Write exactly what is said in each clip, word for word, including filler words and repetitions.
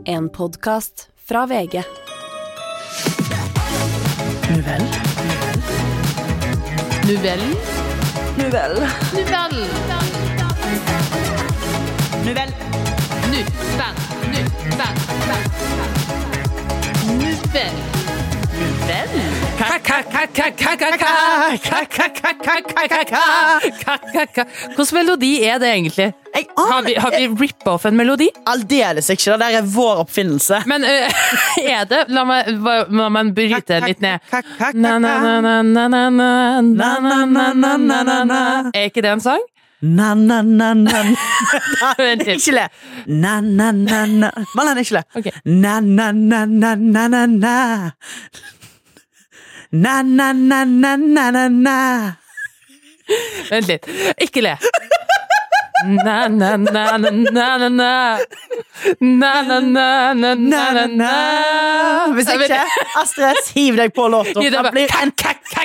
En podcast fra V G. Nuvell. Nuvell. Nuvell. Nuvell. Nuvell. Nuvell. Nuvell. Nuvell. Nuvell. Hvordan melodi er det egentlig? Jeg Har vi, har vi rippet off en melodi? Aldeles ikke, det der er vår oppfinnelse. Men uh, er det? La meg, la meg bryte den litt ned. Na, na, na, na, na, na, na, na, na, na, na, na, na. Er ikke det en sang? Na, na, na, na. Vent litt. Ikke le. Na, na, na, na. Malene, ikke le. Ok. Na, na, na, na, na, na, na. Na, na, na, na, na, na, na. Vent litt. Ikke le. Na, na, na, na, na, na, na. Na, na, na, na, na, na, na. Hvis ikke, Astrid, hiv deg på låten. Gi det Det bare- blir en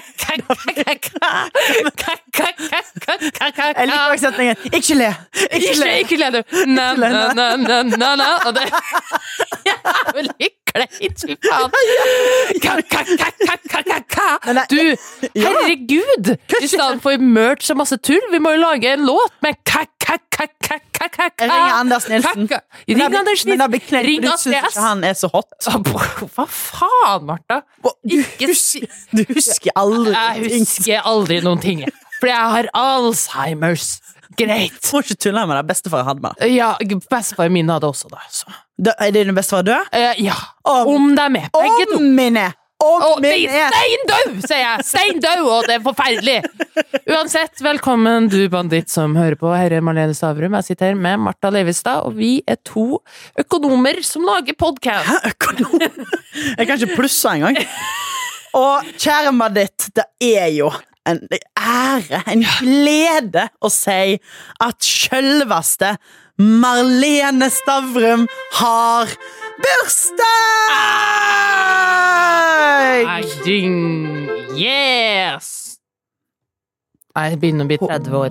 Jeg liker også setningen. Ikke le. Ikke Ikke, le. ikke le, du. Na, na, na, na, na, na. Og det jævlig kleint, fy faen. Ka, ka, ka, ka, ka, ka, ka. Men det- Du, herregud! I stedet for merch og masse tull, vi må jo lage en låt med ka, ka, ka, ka, ka, ka, ka. Jeg ringer Anders Nilsen. Ka, ka. Men Ring det Anders blir- Men det blir Nilsen. knekt, Ring for du synes Astrid S. ikke han er så hot. Hva faen, Martha? Du Ikke si- husker, du husker aldri Jeg ting. husker aldri noen ting. For jeg har Alzheimers. Greit. Må ikke tulle med det. Bestefar hadde med det. Ja, bestefar min hadde også det. Så. Da- Er din bestefar død? Eh, ja, Om- om de er med. Begge to. Om min er! Om Og de min er er! steindød, sier jeg! Steindød, og det er forferdelig! Uansett, velkommen du banditt som hører på. Her er Marlene Stavrum. Jeg sitter her med Martha Leivestad, og vi er to økonomer som lager podcast. Hæ, økonom? Jeg kan ikke plusse engang. Og kjære Madit, det er jo en ære, en glede å si at selveste Marlene Stavrum har bursdag! Nei, ding. Yes! Jeg begynner å bli tretti år.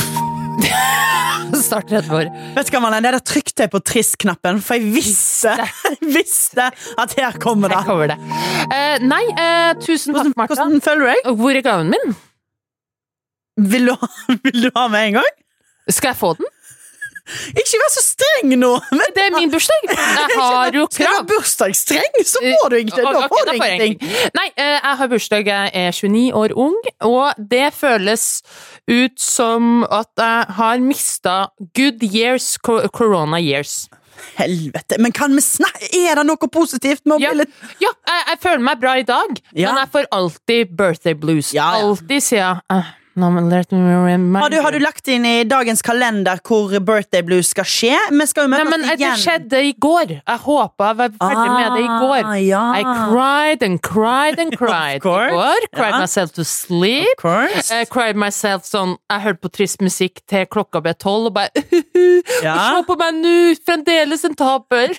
Snart tretti år. Vet du hva, Marlene, der trykte jeg på trist-knappen, for jeg visste, jeg visste at her kommer det. Her kommer det. Eh, nei, eh, tusen takk, Hvordan, Martha. hvordan føler du deg? Hvor er gaven min? Vil du, ha, vil du ha med en gang? Skal jeg få den? Ikke vær så streng nå! Men Det er min bursdag. Jeg har jo skal du ha krav. bursdagsstreng, så får du ikke det. Da Ok, får du da får jeg ingenting. ingenting. Nei, eh, jeg har bursdag, jeg er tjueni år ung, og det føles ut som at jeg har mistet good years, co- corona years. Helvete, men kan vi snakke? Er det noe positivt med å Ja, bli litt... ja jeg, jeg føler meg bra i dag, Ja. men jeg får alltid birthday blues. Ja, ja. Alltid sier jeg, eh, no, let me remind Har du, har du lagt inn i dagens kalender hvor birthday blues skal skje? Vi skal jo Nei, møtes men det igjen. skjedde i går. Jeg håper jeg var ferdig med det i går. Ah, ja. I cried and cried and cried. course. I går. Cried Ja. myself to sleep. Of course. Jeg cried myself sånn. Jeg hørte på trist musikk til klokka ble tolv, og bare Ja. Se på meg nå! Fremdeles en taper!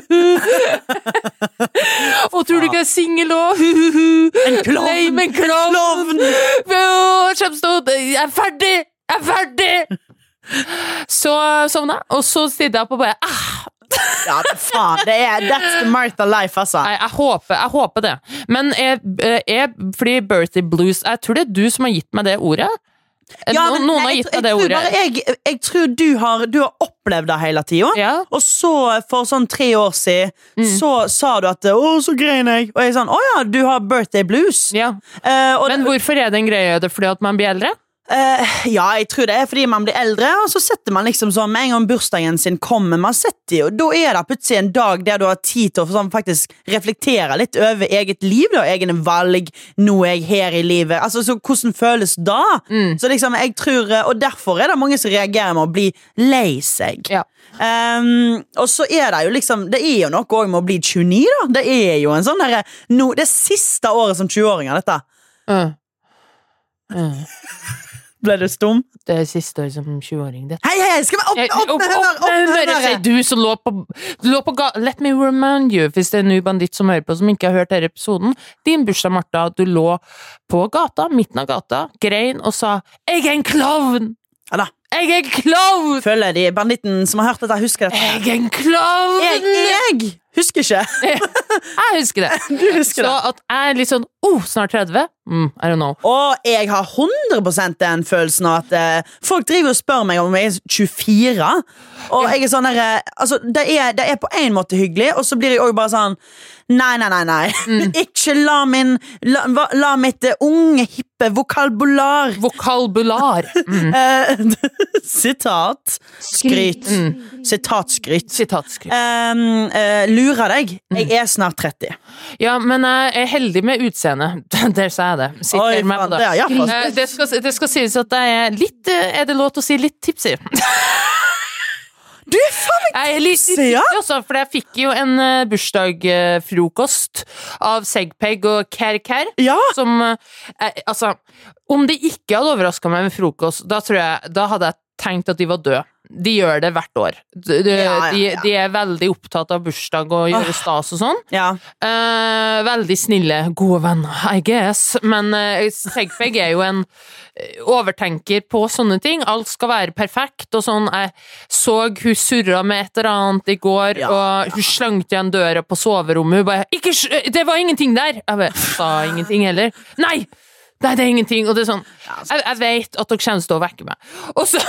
Og tror du ikke jeg er singel òg? En klovn! Nei, men klovn! Jeg er ferdig! Jeg er ferdig! Så sovna jeg, og så sitter jeg opp og bare ah, Ja, det, faen, det er that's the Martha life, altså. Nei, jeg håper, jeg håper det. Men jeg, jeg, fordi birthday blues, jeg tror det er du som har gitt meg det ordet. Ja, Noen, men noen nei, har jeg, gitt jeg, meg det tror ordet. bare jeg, jeg tror du har, du har opplevd det hele tiden. Ja. Og så, for sånn tre år siden, så sa du at å, så grein jeg. Og jeg sånn, å ja, du har birthday blues. Ja. Eh, og Men hvorfor er det en greie? Er det fordi at man blir eldre? Eh, ja, jeg tror det er fordi man blir eldre, og så setter man liksom sånn med en gang bursdagen sin kommer, man setter jo, da er det plutselig en dag der du har tid til å sånn, faktisk reflektere litt over eget liv, da, egne valg, nå er jeg her i livet, altså, så hvordan føles da? Så liksom, jeg tror, og derfor er det mange som reagerer med å bli lei seg. Ja. Um, og så er det jo liksom, det er jo noe også med å bli tjueni da, det er jo en sånn der, no, det er siste året som tjue-åringer dette. Uh. Uh. Ble du stum? Det er siste år som tjue-åring. Det Hei, hei, skal vi opp, Eh, opp, opp, med opp, humør, opp med med humøret, sier humøret. du som lå på, du lå på ga Let me remind you, hvis det er en ny banditt som hører på, som ikke har hørt denne episoden. Din bursdag, Martha, du lå på gata, midten av gata, grein og sa 'Jeg er en klovn'! Ja da, Jeg er klovn! Føler de banditten som har hørt dette, husker dette. Jeg er en klovn! Jeg, jeg husker ikke. Jeg husker det. Du husker Så at jeg er litt sånn, oh, snart tretti? Mm, I don't know. Og jeg har hundre prosent den følelsen av at eh, folk driver og spør meg om jeg er tjuefire. Og jeg er sånn der, eh, altså, det er, det er på en måte hyggelig, og så blir jeg også bare sånn nei, nei, nei, nei. Mm. Ikke la min la, la mitt uh, unge, hippe vokalbular Vokalbular. Mm. uh, Sitat skryt mm. Sitat skryt Sitat skryt um, uh, Lurer deg. Jeg er snart tretti. Ja, men jeg er heldig med utseende. Der sa jeg det. Oi, med faen, det. det, er, ja, Uh, det, skal, det skal sies at jeg er litt uh, Er det lov til å si litt tipsy? Du er faen meg Jeg er litt tipsy, tipsy ja? også, for jeg fikk jo en uh, bursdagsfrokost av Segpeg og Kær Kær. Ja. Som uh, jeg, Altså, om de ikke hadde overrasket meg med frokost, da tror jeg Da hadde jeg tenkt at de var døde. De gjør det hvert år. De, de, ja, ja, ja. de er veldig opptatt av bursdag og gjøre stas og sånn. Ja. Uh, veldig snille, gode venner, I guess. Men uh, Segpeg er jo en overtenker på sånne ting. Alt skal være perfekt og sånn. Jeg så hun surra med et eller annet i går, Ja, og hun slangte igjen døra på soverommet. Hun bare, ikke, det var ingenting der! Jeg bare, sa ingenting heller. Nei! Nei, det er ingenting, og det er sånn Jeg, jeg vet at dere kommer til å vekke meg. Og så,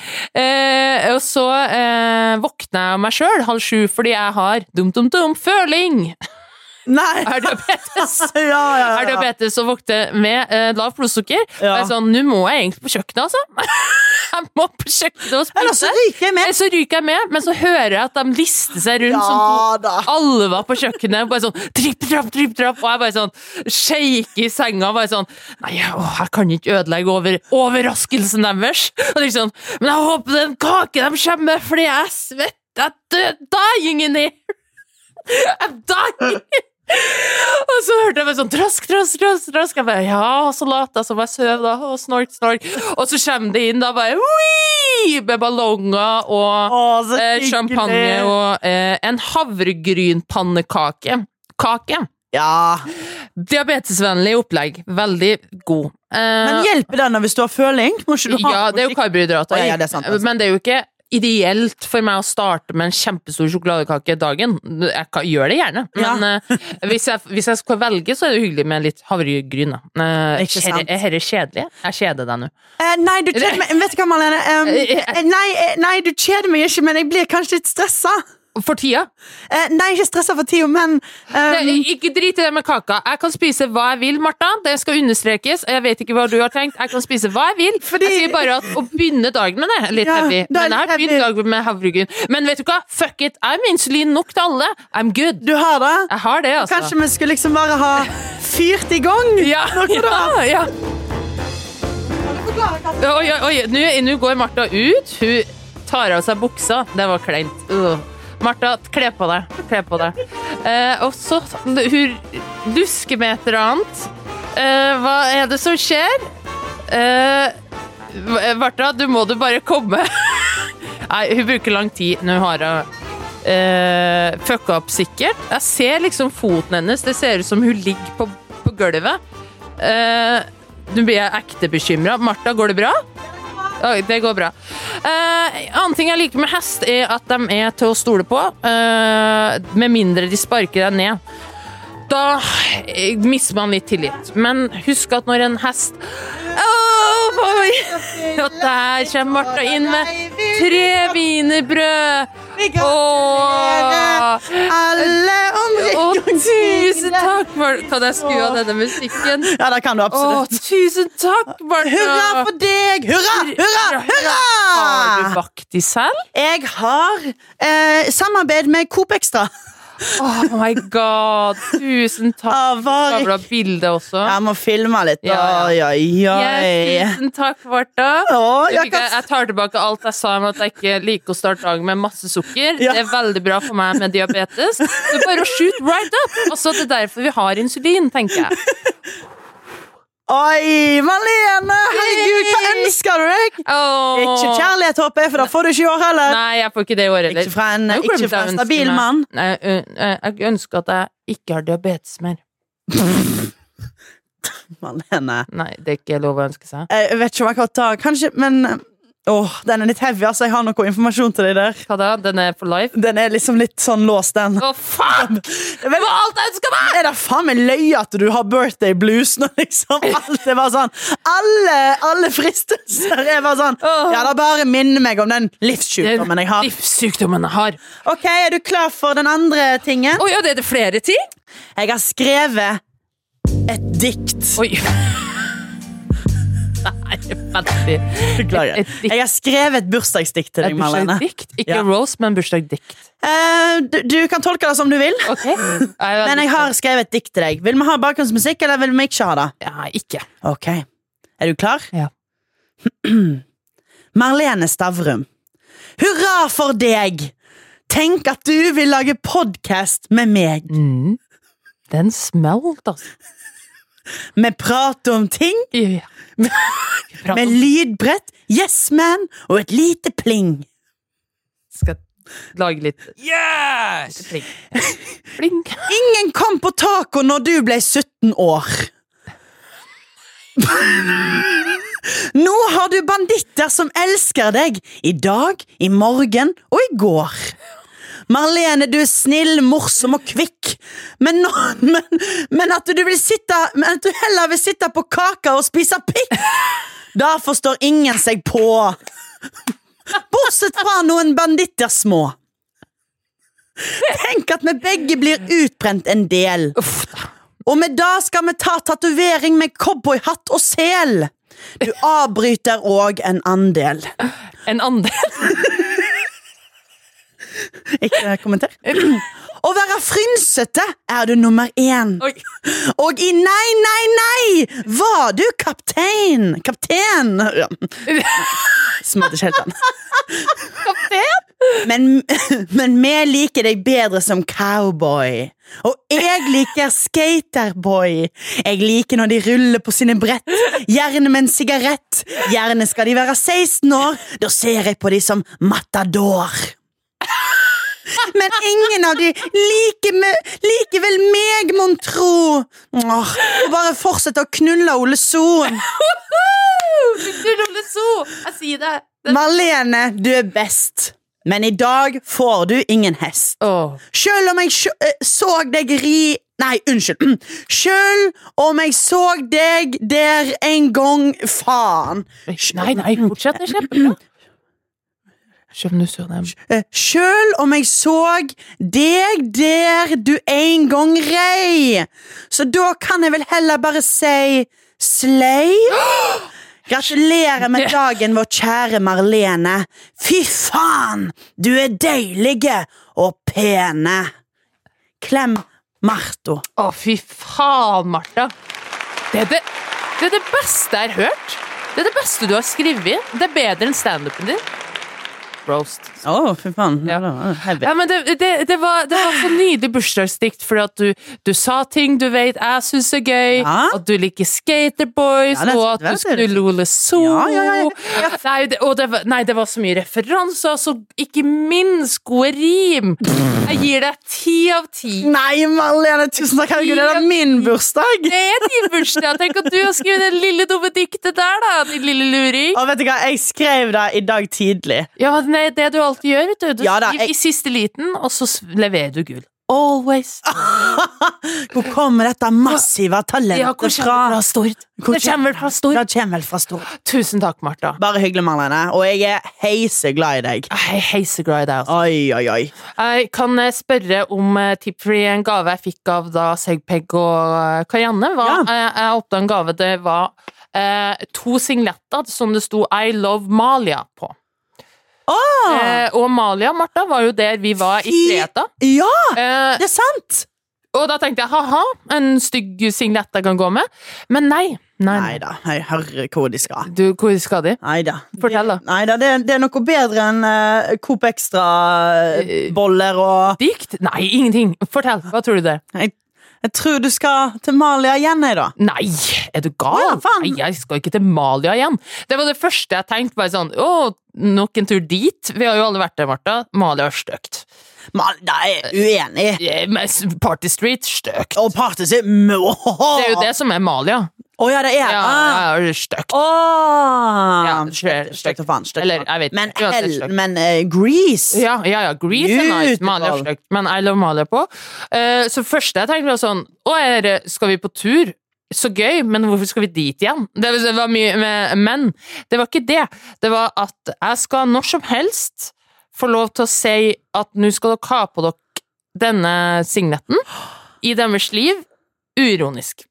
eh, og så eh, våkner jeg av meg selv halv sju, fordi jeg har dum-dum-dum føling. Nei. Jeg har diabetes. ja, ja, ja. Jeg har diabetes og våkner med eh, lav blodsukker. Ja. Og jeg er sånn, nå må jeg egentlig på kjøkkenet, altså. Jeg må på kjøkkenet og Eller så spise. ryker jeg med. Eller så ryker jeg med, men så hører jeg at de lister seg rundt Ja, som da. alle var på kjøkkenet, bare sånn tripp, trapp, tripp, trapp, og jeg bare sånn shake i senga, bare sånn nei, å, jeg kan ikke ødelegge over overraskelsen deres. Og liksom, men jeg håper den kake de kommer med, fordi jeg er svett, jeg er dying in here. I'm dying. Og så hørte jeg meg sånn trask, trask, trask, trask. Jeg bare, ja, og så lata jeg som jeg søv da, og snork, snork. Og så kommer det inn da bare wii, med ballonger og Å, så eh, hyggelig. champagne og eh, en havregrynpannekake. Kake. Ja. Diabetesvennlig opplegg. Veldig god. Eh, Men hjelper det når hvis du har føling? Må ikke du ha ja, det er jo karbohydrater. Å, ja, det er sant, det er sant. Men det er jo ikke ideelt for meg å starte med en kjempestor sjokoladekake dagen. Jeg kan, gjør det gjerne, men uh, hvis, jeg, hvis jeg skal velge, så er det hyggelig med litt havregryn. Uh, Ikke sant. Er dette kjedelig? Jeg kjeder deg nå. Eh, nei, du kjeder meg. Vet du hva, Marlene? Um, eh, nei, eh, nei, du kjeder meg ikke, men jeg blir kanskje litt stressa. For tida? Eh, nei, ikke stressa for tida, men um, Nei, ikke drit i det med kaka. Jeg kan spise hva jeg vil, Martha. Det skal understrekes. Jeg vet ikke hva du har tenkt. Jeg kan spise hva jeg vil. Fordi- Jeg sier bare at å begynne dagen med det er litt Ja, heavy. det er Men jeg har litt begynt dagen med havregryn. Men vet du hva? Fuck it. Jeg er med insulin nok til alle. I'm good. du har det? Jeg har det, altså. Kanskje vi skulle liksom bare ha fyrt i gang? Ja, Noe da? ja, ja. Oi, oi, oi. Nå, nå går Martha ut. Hun tar av seg buksa. Det var kleint. Uh. Martha, kle på deg. Kle på deg. Eh, og så hun lusker med et eller annet. Eh, hva er det som skjer? Eh, Martha, du må du bare komme. Nei, hun bruker lang tid. Nå har hun eh, fucka opp sikkert. Jeg ser liksom foten hennes. Det ser ut som hun ligger på, på gulvet. Eh, nå blir jeg ekte bekymret. Martha, går det bra? Oi, det går bra. Uh, annen ting jeg liker med hest er at de er til å stole på, uh, med mindre de sparker deg ned. Da eh, mister man litt tillit. Men husk at når en hest oh, oi. Og der kommer Martha inn med tre wienerbrød. Åh, Alle om Åh, tusen takk, Martha. Kan jeg skru av denne musikken? Ja, det kan du Åh, absolutt. tusen takk, Martha. Hurra for deg! Hurra! Hurra! Hurra! Har du vakt i selv? Jeg har eh, samarbeid med Coop Extra. Oh my god, tusen takk. Ah, var Jeg vil ha bilde også. Jeg må filme litt. Ja, ja. Oi, oi, oi. Yes, tusen takk, Martha. Å, Jeg, jeg fikk, kan... jeg tar tilbake alt jeg sa om at jeg ikke liker å starte dagen med masse sukker. Ja. Det er veldig bra for meg med diabetes. Det er bare å shoot right up. Altså, det er derfor vi har insulin, tenker jeg. Oi, Marlene! Herregud, hva ønsker du deg? Åh. Ikke kjærlighet, håper jeg, for da får du ikke i år heller. Nei, jeg får ikke det i år heller. Ikke fra en, Jeg har jo ikke glemt fra å en ønske stabil meg- mann. Nei, ø- ø- jeg ønsker at jeg ikke har diabetes mer. Marlene. Nei, det er ikke lov å ønske seg. Jeg vet ikke om jeg kan ta Kanskje, men Åh, den er litt heavy, altså. Jeg har noe informasjon til deg der. Hva da? Den er for life? Den er liksom litt sånn låst, den. Å, fuck! Det var alt jeg ønsket meg! Er det faen meg løye at du har birthday blues når liksom alt er bare sånn Alle, alle fristelser er bare sånn Ja, da bare minner meg om den livssykdommen jeg har. Den livssykdommen jeg har. Ok, er du klar for den andre tingen? Oi, ja, det er det flere ting? Jeg har skrevet et dikt. Oi. Nei, veldig. Beklager. Et, et dikt. Jeg har skrevet et bursdagsdikt til deg, Et Marlene. bursdagsdikt? Ikke Ja. roast, men bursdagsdikt. Eh, du, du kan tolke det som du vil. Ok. Men jeg har skrevet et dikt til deg. Vil vi ha bakgrunnsmusikk, eller vil vi ikke ha det? Ja, ikke. Ok. Er du klar? Ja. Marlene Stavrum. Hurra for deg! Tenk at du vil lage podcast med meg. Mm. Den smelt, altså. Vi prater om ting Ja. med lydbrett, yes man og et lite pling. Skal lage litt Yes! pling. Pling. Ingen kom på taco når du ble sytten år. Nå har du banditter som elsker deg i dag, i morgen og i går. Marlene, du er snill, morsom og kvikk, men, nå, men, men at du vil sitte Men at du heller vil sitte på kaka og spise pikk, da forstår ingen seg på. Bortsett fra noen banditter små. Tenk at vi begge blir utbrent en del. Uff da. Og med da skal vi ta tatovering med cowboyhatt og sel. Du avbryter og en andel. En andel. Ikke kommenter. Å være frynsete er du nummer én. Oi. Og i nei, nei, nei var du kaptein. Kaptein. Ja. Smadde ikke helt den. Kaptein? Men, men vi liker deg bedre som cowboy. Og jeg liker skaterboy. Jeg liker når de ruller på sine brett, gjerne med en sigarett. Gjerne skal de være seksten år. Da ser jeg på de som matador. Men ingen av de liker, me, liker vel meg, mon tro. Åh, og bare fortsette å knulle Ole Sohn. Du ruller så. Jeg sier det. det. Marlene, du er best. Men i dag får du ingen hest. Åh. Selv om jeg sjø, eh, så deg ri... Nei, unnskyld. Selv om jeg så deg der en gang, faen. Nei, nei, fortsett. Det er kjempebra. Eh, Selv om jeg så deg der du en gang rei, så da kan jeg vel heller bare si slay. Gratulerer med dagen, vår kjære Marlene. Fy faen, du er deilige og pene. Klem Marto. Å, fy faen, Martha. Det er det, det er det beste jeg har hørt. Det er det beste du har skrevet. Det er bedre enn stand-upen din. Roast. Åh, oh, fy faen. Ja. Ja, det var heavy. Ja, men det, det, det, var, det var så nydelig bursdagsdikt, fordi at du, du sa ting du vet jeg synes er gøy, Ja. at du liker skaterboys, Ja, det- og at det- du skulle Ole So. Ja, ja, ja, ja. Nei, det, og det, var- nei, det var så mye referanser, så ikke minst gode rim. Jeg gir deg ti av ti. Nei, Marlene, tusen takk. Herregud, det er min bursdag. Det er din bursdag. Tenk at du har skrevet det lille dumme diktet der, da, din lille luring. Og vet du hva, jeg skrev det i dag tidlig. Ja, men det er det du alltid gjør, vet du. Du Ja da, skriver jeg- i siste liten, og så s- leverer du gull. Always. Hvor kommer dette massive talentet Ja, hvor fra? kommer det fra Stord? Hvor Det kommer vel fra Stord. Det kommer vel fra Stord. Tusen takk, Martha. Bare hyggelig, Marlene. Og jeg er heiseglad i deg. Jeg er heiseglad i deg, altså. Oi, oi, oi. Jeg kan eh, spørre om eh, tippfri en gave jeg fikk av da Segpeg og eh, Karianne. Var, Ja. eh, jeg åpnet en gave, det var eh, to singletter som det sto I Love Malia på. Åh, Eh, og Malia, Martha, var jo der vi var i Fy- Kreta. ja, Eh, det er sant. og da tenkte jeg, haha, en stygg singlet jeg kan gå med. Men nei. Nei, nei. Neida, jeg hører hvor de skal. Du, hvor skal de? Neida. Fortell da. Neida, det, det er noe bedre enn uh, Coop Extra-boller og... Dikt? Nei, ingenting. Fortell, hva tror du det? Jeg, jeg tror du skal til Malia igjen, jeg da. Nei, er du gal? Ja, faen. Nei, jeg skal ikke til Malia igjen. Det var det første jeg tenkte, bare sånn, å, nok en tur dit. Vi har jo alle vært der, Martha. Malia er støkt. Mal, da er jeg uenig. Eh, men Party Street, støkt. Og party sier må. Det er jo det som er Malia. Å ja, det er Ja, ah. ja, det er stygt. Åh. Ja, stygt, Stygt og faen, stygt og Eller, faen. jeg vet Men, ikke. Uansett hell, stygt. men uh, Grease Ja, ja, ja, Grease er nice, Beautiful. Malia er stygt, men I love Malia på. Uh, så første jeg tenkte var sånn, å, er det, skal vi på tur? Så gøy, men hvorfor skal vi dit igjen? Det var mye, med, men det var ikke det. Det var at jeg skal når som helst få lov til å si at nå skal dere ha på dere denne signetten i deres liv, uironisk.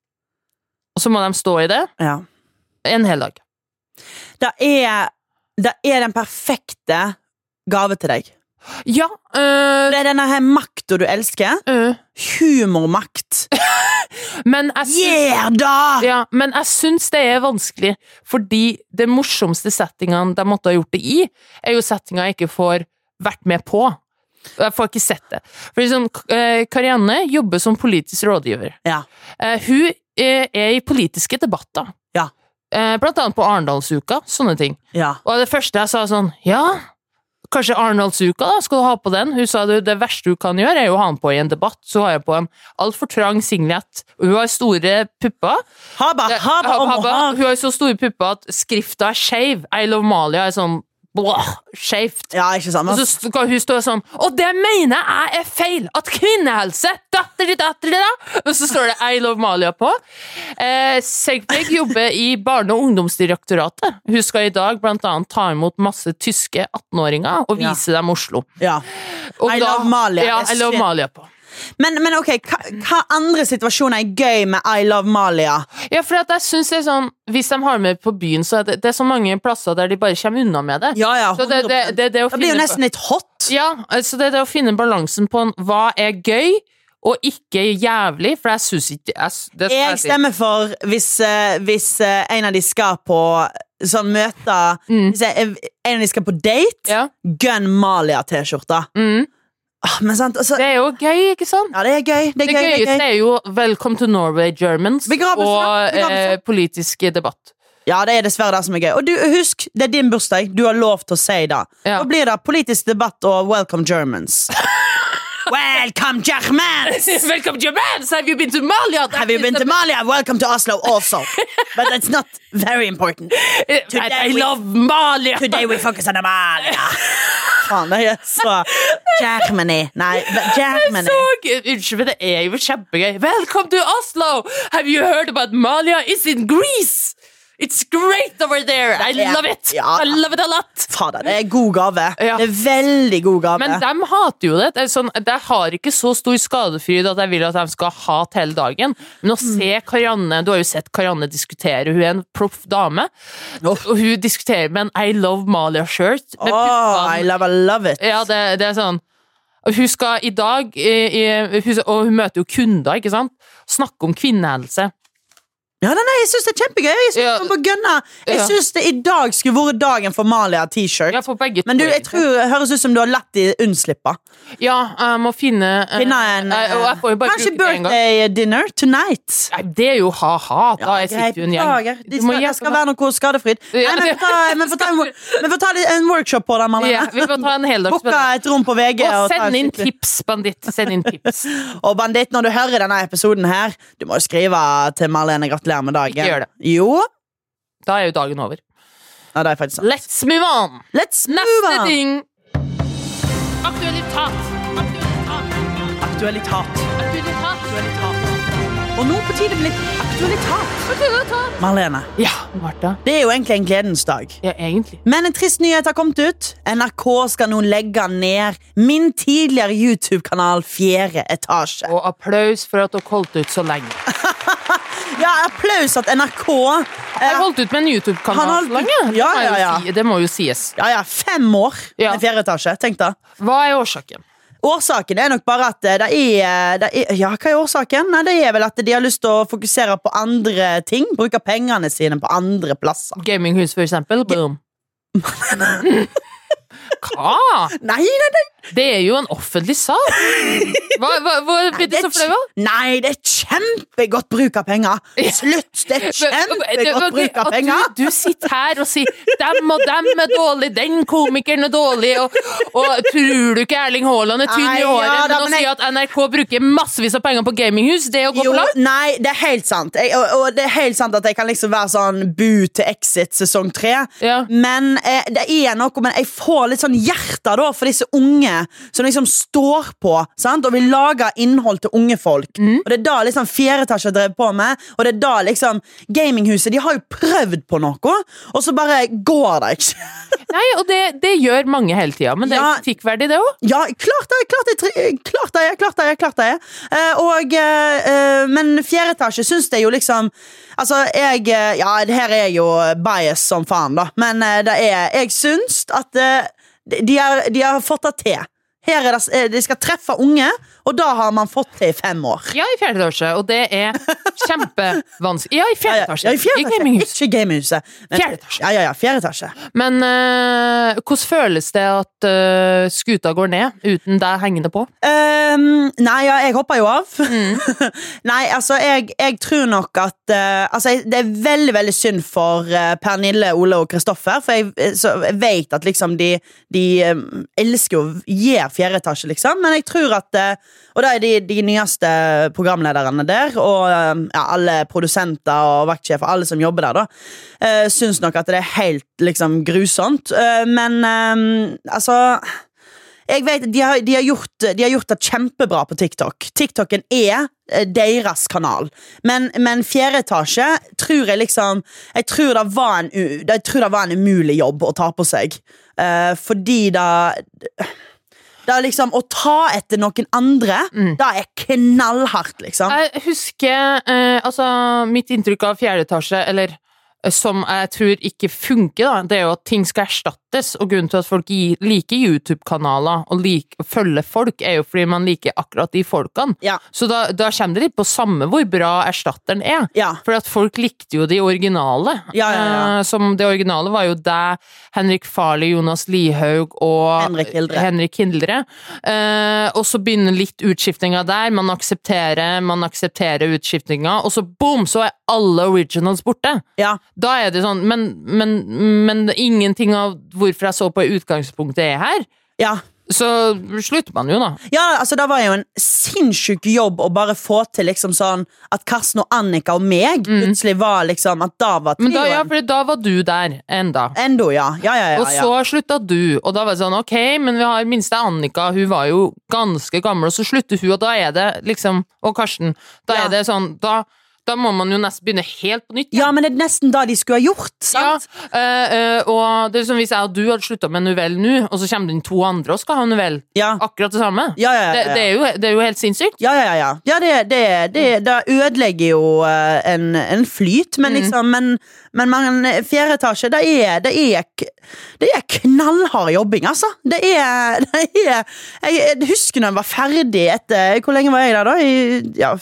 Og så må de stå i det Ja. en hel dag. Det er, det er den perfekte gave til deg. Ja, øh, Det er denne her makta du elsker. øh, Humormakt. men jeg syns Yeah, da! Ja, men jeg syns det er vanskelig, fordi det morsomste settingene de måtte ha gjort det i, er jo settinga jeg ikke får vært med på. Jeg får ikke sett det. Fordi sånn, eh, Karianne jobber som politisk rådgiver. Ja. Eh, hun er, er i politiske debatter. Ja. Eh, blant annet på Arendalsuka, sånne ting. Ja. Og det første jeg sa sånn, ja, kanskje Arendalsuka da, skal du ha på den? Hun sa du, det verste du kan gjøre er jo å ha den på i en debatt, så har jeg på en alt for trang singlet. Hun har store pupper. Habba, Det- habba, om Habba, har. Hun har så store pupper at skrifta er skeiv. I love Malia er sånn blah, skjevt. Ja, ikke sant? Og så skal hun stå sånn, og det mener jeg er feil, at kvinnehelse, datter di, datter di da, og så står det I love Malia på. Eh, Segpeg jobber i Barne- og ungdomsdirektoratet. Hun skal i dag blant annet ta imot masse tyske atten-åringer og Ja. vise dem Oslo. Ja. Og I da- love Malia. Ja, Det er I love shit. Malia på. Men, men ok, hva, hva andre situasjoner er gøy med I love Malia? Ja, for at jeg synes det er sånn, hvis de har med på byen, så er det, det er så mange plasser der de bare kommer unna med det. Ja, ja, Så det, det, det, det, å det blir jo finne- nesten litt hot. Ja, altså det er det å finne balansen på en, hva er gøy og ikke jævlig, for jeg synes ikke jeg, det skal Jeg jeg si. stemmer for hvis, eh, hvis eh, en av de skal på sånn møte Mm. hvis jeg, en av de skal på date, Ja. Gun Malia-t-skjorta. Mm. Ah, men sant, altså, Det er jo gøy, ikke sant? ja, det er gøy. Det er Det gøy, det er gøyeste gøy. er jo Welcome to Norway Germans Begravelse, og begravelse. eh, politisk debatt. Ja, det er dessverre det som er gøy. Og du, husk, det er din bursdag. Du har lov til å si det. Ja. Da blir det politisk debatt og Welcome Germans. Welcome Germans! Welcome Germans! Have you been to Malia? Have you been to Malia? Welcome to Oslo also. But that's not very important. I, I love Malia! Today we focus on Amalia. Faen, det er så Germany. Nei, Germany. Så gøy. Unnskyld, men det er jo kjempegøy. Welcome to Oslo! Have you heard about Malia is in Greece? It's great over there! I Det er- love it! ja. I love it a lot! Fader, det er god gave. Ja. Det er veldig god gave. Men de hater jo det. Det, er sånn, det har ikke så stor skadefryd at jeg vil at de skal hate hele dagen. Men å se Karianne, du har jo sett Karianne diskutere, hun er en proff dame, Oh. og hun diskuterer med en I love Malia-shirt. med Oh, puppene. I love, I love it. Ja, det, det er sånn. Og hun skal i dag, i, i, hun, og hun møter jo kunder, ikke sant? Snakke om kvinnehelse. Ja, nei, nei, jeg synes det er kjempegøy. Jeg synes, Ja. det var gønna. jeg Ja. synes det i dag skulle vært dagen for Malia t-shirt. Ja, for begge Men du, to, jeg egentlig. tror det høres ut som du har latt de unnslippa. Ja, jeg må finne eh, Finne en eh, og jeg får jo bare Kanskje bruke det en gang. birthday dinner tonight. Nei, det er jo ha-ha. Da Ja, jeg sitter jo en gjeng. beklager. Du Det må skal, det hjelpe skal meg. være noe skadefritt. Nei, Ja, men det- få ta, men få ta, en, men få ta en workshop på det, Marlene. Ja, vi får ta en heldags Booka et rom på V G. Og ta en send inn skikkelig- tips, banditt. Send inn tips. Og banditt, når du hører denne episoden her, du må jo skrive til Marlene gratulerer med dagen. Ikke gjør det. Jo, Da er jo dagen over. ja, det er faktisk sant. Let's move on! Let's move Neste on. ting. Aktualitat. Aktualitat. Aktualitat. Aktualitat. Aktualitat. Og nå på tide med litt aktualitat. Aktualitat. Marlene, Ja, Martha. det er jo egentlig en gledens dag. Ja, egentlig. Men en trist nyhet har kommet ut. N R K skal nå legge ned min tidligere YouTube-kanal Fjerde etasje. Og applaus for at dere holdt ut så lenge. Ja, applaus at N R K Jeg eh, holdt ut med en Han YouTube-kanal holdt så ut- lenge. Ja, Det må ja, jo ja. si- Det må jo sies. Ja, ja, fem år Ja. med Fjerde etasje, tenk da. Hva er årsaken? Årsaken er nok bare at eh, det er, det er Ja, hva er årsaken? Nei, det er vel at de har lyst til å fokusere på andre ting. Bruke pengene sine på andre plasser. Gaminghus, for eksempel. Boom. Hva? Nei, nei, nei. Det er jo en offentlig sak. Hva, hva, hva blir du så flau av? Nei, det er kjempegodt bruk av penger. Slutt, det er kjempegodt bruk av penger. Du, du sitter her og sier dem og dem er dårlig, den komikeren er dårlig, og, og tror du ikke Erling Haaland er tynn i håret, ja, da, men å men si jeg... at N R K bruker massevis av penger på gaminghus, det er å gå jo, på lag? Nei, det er helt sant. Jeg, og, og det er helt sant at jeg kan liksom være sånn bu til Exit sesong tre, ja. Men eh, det er noe, men jeg får litt sånn hjerte da for disse unge som liksom står på, sant? Og vil lage innhold til unge folk. Mm. Og det er da liksom fjerde etasje drev på med, og det er da liksom gaminghuset, de har jo prøvd på noe, og så bare går det ikke. Nei, og det, det gjør mange hele tiden, men det er ja, kritikkverdig det også? Ja, klart det, klart det, klart det, klart det, klart det. Uh, og, uh, men fjerde etasje synes det jo liksom, altså jeg, ja, det her er jo bias som faen da, men uh, det er, jeg synes at uh, de, har, de har fått det til. Her er det, de skal treffe unge, og da har man fått til i fem år. Ja, i fjerde etasje, og det er kjempevanskelig. Ja, i fjerde etasje. Ja, ja, i fjerde etasje. I gaminghuset. Ikke gaminghuset. Fjerde etasje. Ja, ja, ja, fjerde etasje. Men uh, hvordan føles det at uh, skuta går ned, uten deg hengende på? Um, nei, ja, jeg hopper jo av. Mm. Nei, altså, jeg, jeg tror nok at uh, altså, det er veldig, veldig synd for uh, Pernille, Ole og Kristoffer, for jeg, så, jeg vet at liksom de, de um, elsker jo å gjøre fjerde etasje, liksom, men jeg tror at uh, og da er de, de nyeste programlederne der, og ja, alle produsenter og vaktsjefer, alle som jobber der da, uh, synes nok at det er helt liksom grusomt, uh, men um, altså jeg vet, de har, de, har gjort, de har gjort det kjempebra på TikTok. TikToken er uh, deres kanal, men, men fjerde etasje tror jeg liksom, jeg tror det var en, jeg tror det var en umulig jobb å ta på seg, uh, fordi da det er liksom å ta etter noen andre, mm. det er knallhardt, liksom. Jeg husker, eh, altså, mitt inntrykk av fjerde etasje, eller som jeg tror ikke funker, da, det er jo at ting skal erstattes, og grunnen til at folk liker YouTube-kanaler og like, følger folk, er jo fordi man liker akkurat de folkene. Ja. Så da, da kommer det litt på samme hvor bra erstatteren er. Ja. For at folk likte jo de originale. Ja, ja, ja. Eh, som det originale var jo deg, Henrik Farley, Jonas Lihaug og Henrik Hildre. Henrik Hildre. Eh, og så begynner litt utskiftinga der, man aksepterer, man aksepterer utskiftinga, og så boom, så er alle originals borte. Ja. Da er det sånn, men, men, men ingenting av hvorfor jeg så på utgangspunktet er her. Ja. Så slutter man jo da. Ja, altså det var jo en sinnssyk jobb å bare få til liksom sånn at Karsten og Annika og meg mm. plutselig var liksom, at da var men da, ja, for da var du der enda. Endo, ja. Ja, ja, ja, og så ja. sluttet du, og da var det sånn, ok, men vi har minste Annika, hun var jo ganske gammel, og så slutter hun, og da er det liksom, og Karsten, da ja. Er det sånn, da Da må man jo nesten begynne helt på nytt. Ja, ja men det er nesten da de skulle ha gjort, sant? Ja, uh, uh, og det er som hvis jeg og du hadde sluttet med novell nå, og så kommer det inn to andre og skal ha novell. Ja. Akkurat det samme. Ja, ja, ja, ja. Det, det, er jo, det er jo helt sinnssykt. Ja, ja, ja. ja. ja det, det, det, det ødelegger jo uh, en, en flyt, men liksom, mm. men, men man, fjerde etasje, det er, det er, det er knallhard jobbing, altså. Det er, det er jeg, jeg husker når jeg var ferdig etter, hvor lenge var jeg der da? I, ja,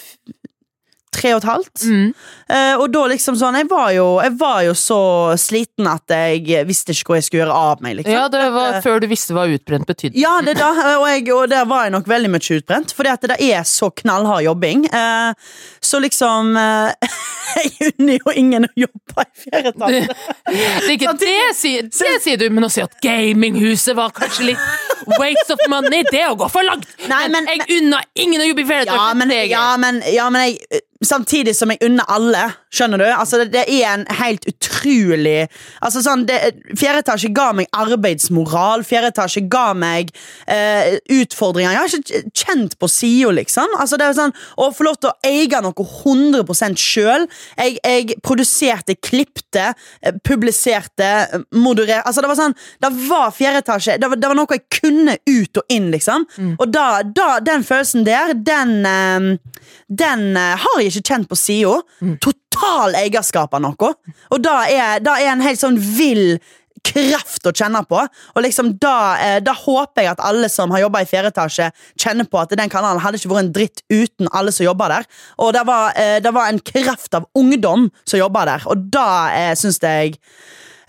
tre og et halvt. Mm. Uh, og da liksom sånn, jeg var, jo, jeg var jo så sliten at jeg visste ikke hva jeg skulle gjøre av meg. Liksom. Ja, det var uh, før du visste hva utbrent betydde. Ja, det da, og, jeg, og der var jeg nok veldig mye utbrent, fordi at det er så knallhard jobbing. Uh, så liksom, uh, jeg unner jo ingen å jobbe i fjerde etasje. Det, det, ikke, det, sier, det sier du, men å si at gaminghuset var kanskje litt waste of money, det er å gå for langt. Nei, men, men jeg unner ingen å jobbe i fjerde etasje. Ja, men, ja, men, ja, men jeg... Samtidig som jeg unner alle, skjønner du? Altså, det, det er en helt utrolig altså, sånn, det, fjerde etasje ga meg arbeidsmoral, fjerde etasje ga meg eh, utfordringer. Jeg har ikke kjent på siden, liksom. Altså, det er sånn, å få lov til å eie noe hundre prosent selv. Jeg, jeg produserte, klippte, publiserte, modererte. Altså, det var sånn, det var fjerde etasje, det var, det var noe jeg kunne ut og inn, liksom. Mm. Og da, da, den følelsen der, den, eh, den eh, har jeg ikke kjent på siden. Mm. Total eierskap av noe. Og da er, da er en helt sånn vill kraft å kjenne på. Og liksom da, da håper jeg at alle som har jobbet i fjerde etasje kjenner på at den kanalen hadde ikke vært en dritt uten alle som jobber der. Og det var, det var en kraft av ungdom som jobber der. Og da synes jeg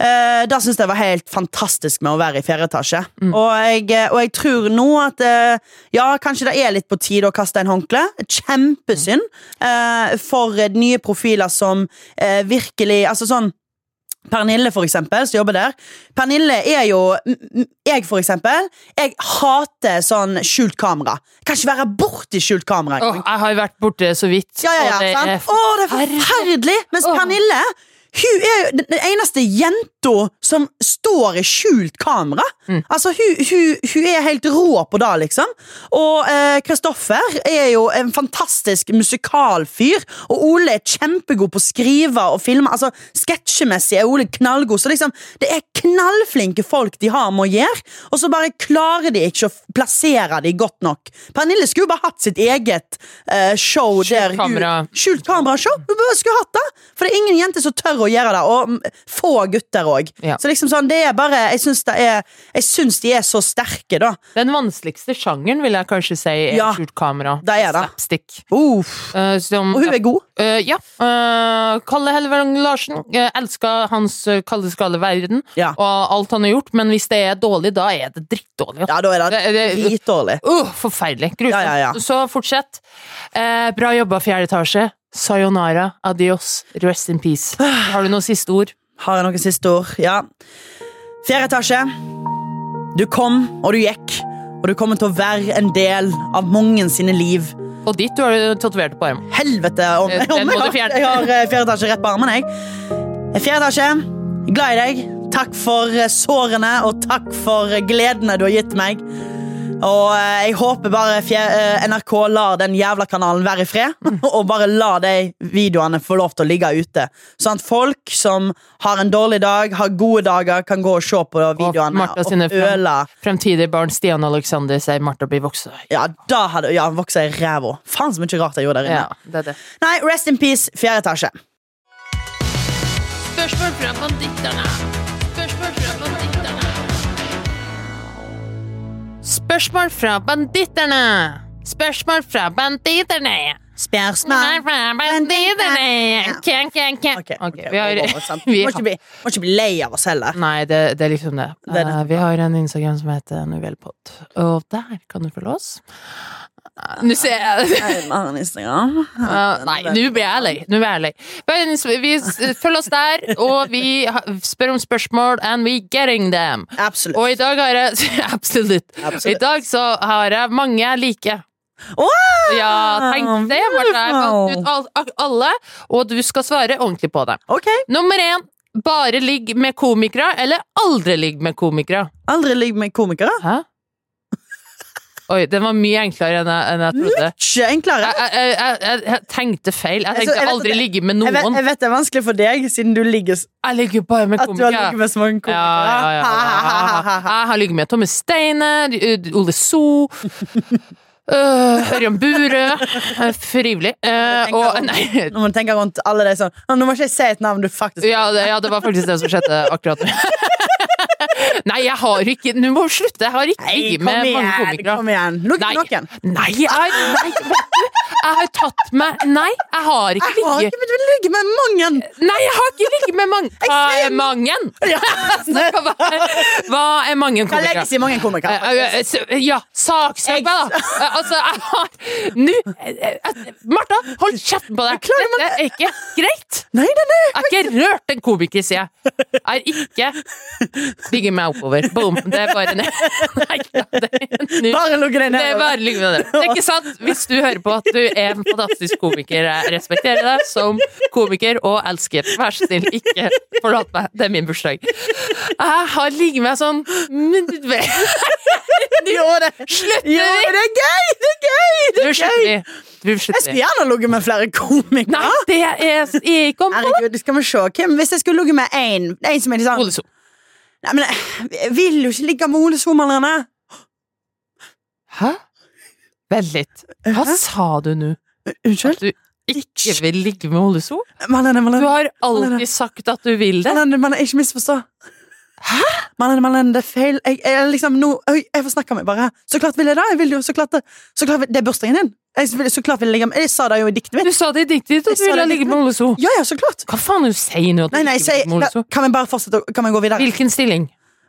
Uh, da synes jeg var helt fantastisk med å være i fjerde etasje. Mm. Og, jeg, og jeg tror nå at uh, ja, kanskje det er litt på tide å kaste en håndkle. Kjempesynd uh, for nye profiler som uh, virkelig, altså sånn Pernille for eksempel, som jobber der. Pernille er jo, jeg for eksempel, jeg hater sånn skjult kamera. Jeg kan ikke være borte i skjult kamera. Oh, jeg har vært borte så vidt. Ja, ja, ja, og det sant? er Åh, det er forferdelig. Mens Åh. Pernille, hun er jo den eneste jenta som står i skjult kamera. Mm. Altså, hun, hun, hun er helt rå på det, liksom. Og Kristoffer eh, er jo en fantastisk musikalfyr, og Ole er kjempegod på å skrive og filme. Altså, sketsjemessig er Ole knallgod, så liksom, det er knallflinke folk de har med å gjøre, og så bare klarer de ikke å plassere de godt nok. Pernille skulle jo bare hatt sitt eget eh, show Skjult der hun... kamera. Skjult kamera-show. Hun bare skulle hatt det, for det er ingen jenter som tør å gjøre det, og få gutter også. Ja. Så liksom sånn, det er bare, jeg synes det er, jeg synes de er så sterke da. Den vanskeligste sjangeren, vil jeg kanskje si, er Ja, skjult kamera. det er det. Slapstick. Uff. Uh, som, Og hun er god. Uh, ja. Uh, Kalle Helvang Larsen. Jeg elsker hans uh, Kalle Skale verden, Ja. og alt han har gjort, men hvis det er dårlig, da er det drittdårlig. Ja, da er det, Det- det- dritdårlig. Uh, forferdelig. Grusomt. Ja, ja, ja. Så fortsett. Uh, bra jobba, fjerde etasje. Sayonara, adios, rest in peace. Har du noen siste ord? Har jeg noen siste ord? Ja. Fjerde etasje. Du kom, og du gikk, og du kommer til å være en del av mange sine liv. Og ditt, du har jo tatovert på armen. Helvete om, Den om må jeg, du har, fjerne. jeg har eh, fjerde etasje rett på armen, jeg. Fjerde etasje, glad i deg. Takk for eh, sårene, og takk for eh, gledene du har gitt meg. Og eh, jeg håper bare fjer- eh, N R K lar den jævla kanalen være i fred, og bare la de videoene få lov til å ligge ute. Sånn at folk som har en dårlig dag, har gode dager, kan gå og se på videoene Martha og, sine frem- føle. Fremtidige barn Stian Alexander sier Martha blir voksen. Ja, da hadde ja, vokset i ræva. Faen så mye rart jeg gjorde der inne. Ja, det er det. Nei, rest in peace, fjerde etasje. Spørsmål fra banditterne. Spørsmål fra banditterne. Spørsmål fra banditterne. Spørsmål fra banditterne. Spørsmål fra banditterne. Kjeng, kjeng, kjeng. Ok, ok, vi har, må, må, sant. vi må, har ikke bli, må ikke bli lei av oss heller. Nei, det, det er liksom det. Det er det. Eh, vi har en Instagram som heter Novelpod, og der kan du følge oss. Uh, Nå ser jeg Nei, vi har en Instagram. Uh, nei, nå blir jeg lei. Nå blir jeg lei. Men Vi s- følger oss der, og vi ha- spør om spørsmål, and we getting them. Absolutt. Og i dag har jeg Absolutt. Absolutt. I dag så har jeg mange jeg liker. Wow! Ja, tenk det. Martha. Jeg har valgt ut all- alle, og du skal svare ordentlig på det. Ok, Nummer én. Bare ligg med komikere, eller aldri ligg med komikere? aldri ligg med komikere. Hæ? Oi, den var mye enklere enn jeg, enn jeg trodde. Mye enklere. Jeg, jeg, jeg, jeg, jeg tenkte feil. Jeg Altså, tenkte jeg vet aldri at det- ligge med Jeg vet, noen. jeg vet det er vanskelig for deg, siden du ligger s- Jeg ligger bare med at du har ligget komikere. med så mange komikere. Ja, ja, ja, ja. Jeg har ligget med Thomas Steine, Ole So, øh, Ørjan Bure. øh, Frivillig. øh, Og Nei. Når man tenker rundt alle de sånn «Å, nå må ikke jeg si et navn du faktisk Ja det, ja, det var faktisk det som skjedde akkurat nå. Nei, jeg har ikke Nå må du slutte. Jeg har ikke Nei, ligget kom med mange igjen, komikere. kom igjen. Lukk Nei. noen. Nei, jeg, nei, vet du, jeg har tatt meg Nei, jeg har ikke Jeg har ligget ikke begynt å ligge med mange. Nei, jeg har ikke ligget med mange. Hva ser- er mange? Ja, Hva er- Hva er mange Hva komikere? legges i mange komikere? Eh, eh, så- Ja, saksøk meg, da! Eh, Altså, jeg har Nå eh, eh, Martha, hold kjeften på deg! Beklager, Dette er ikke greit! Nei, nei, nei. Jeg har ikke rørt en komiker, sier jeg. Jeg har ikke ligget meg oppover. Boom. Det er bare ned. Nei, ja, det, nå- Bare lukk deg det er ned. bare ligge med det. Det er ikke sant. Hvis du hører på at du er en fantastisk komiker, jeg respekterer deg som komiker og elsker. Vær så snill, ikke forlat meg. Det er min bursdag. Jeg har ligget med sånn Jo, det, Slutt! jo, det er gøy! Det er gøy! Det Nå er slutter vi. gøy. Nå Jeg slutter skulle vi. gjerne ligget med flere komikere. Nei, det er er ikke om Herregud, skal vi se. Hvem, hvis jeg skulle ligget med en, en som er litt sånn Ole So. Nei, men jeg vil jo ikke ligge med Ole So-malerne. Hæ? Vent litt. Hva Hæ? sa du nå? Unnskyld? At du ikke vil ligge med Ole So? Malene, Du Malene. har alltid sagt at du vil det. Malene, Malene, ikke misforstå. Hæ? Marlene, Marlene, det er feil. Jeg, jeg, liksom, no, jeg, jeg får snakke med bare. Så klart vil jeg da. Jeg vil jo så klart det. Så klart, det er bursdagen din. Jeg, vil, så klart vil jeg ligge med. Jeg sa det jo i diktet mitt. Du sa det i diktet ditt, at du ville ligge med Ole So. Ja, ja, så klart. Hva faen er du sier nå? Nei, nei, jeg, la, kan vi bare fortsette? Kan vi gå videre? Hvilken stilling?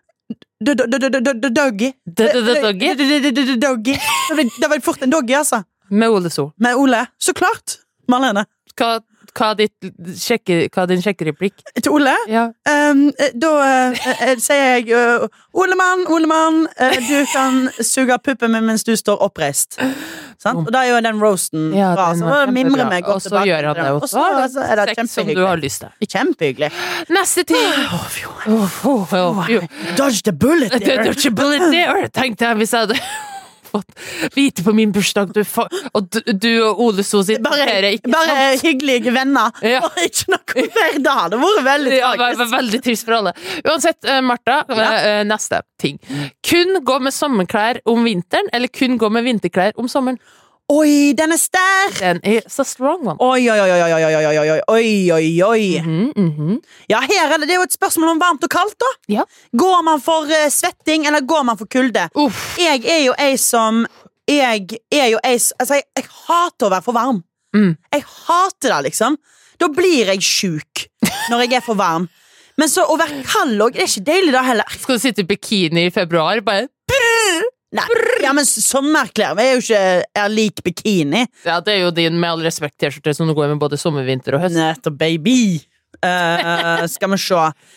Doggy. Doggy? Doggy. Det var fort en doggy, altså. Med Ole So. Med Ole. Så klart. Marlene. Hva, hva, er ditt sjekke, hva er din sjekkereplikk? Til Ole? Ja. Um, da uh, sier jeg uh, Olemann, Olemann, uh, du kan suge puppen min mens du står oppreist. Sant? Og da er jo den roasten ja, bra. den Så mimrer meg godt og så gjør han det også. Og så er det sex som du har lyst til. Kjempehyggelig. Neste ting. Oh, oh, oh, dodge the bullet there. Dodge the bullet there, tenkte jeg hvis jeg hadde fått vite på min bursdag du får, og du, du og Ole So sitt bare, bare hyggelige venner ja. Og ikke noe mer da. Det var veldig ja, det var veldig trist for alle. Uansett, Martha, ja. Neste ting. Kun gå med sommerklær om vinteren, eller kun gå med vinterklær om sommeren? Oi, den er sterk! Den er så strong one. Oi, oi, oi, oi, oi, oi, oi, oi, oi, oi. Mm-hmm, mm-hmm. Ja, her er det, det er jo et spørsmål om varmt og kaldt da. Ja. Går man for uh, svetting, eller går man for kulde? Uff. Jeg er jo ei som Jeg er jo ei Altså, jeg, jeg hater å være for varm. Mm. Jeg hater det, liksom. Da blir jeg syk når jeg er for varm. Men så å være kald også, det er ikke deilig da heller. Skal du sitte i bikini i februar? Bare Nei, ja, men sommerklær er jo ikke er lik bikini. Ja, det er jo din med all respekt t-skjorte som du går med både sommer, vinter og høst. Nettopp, baby. Uh, skal vi se.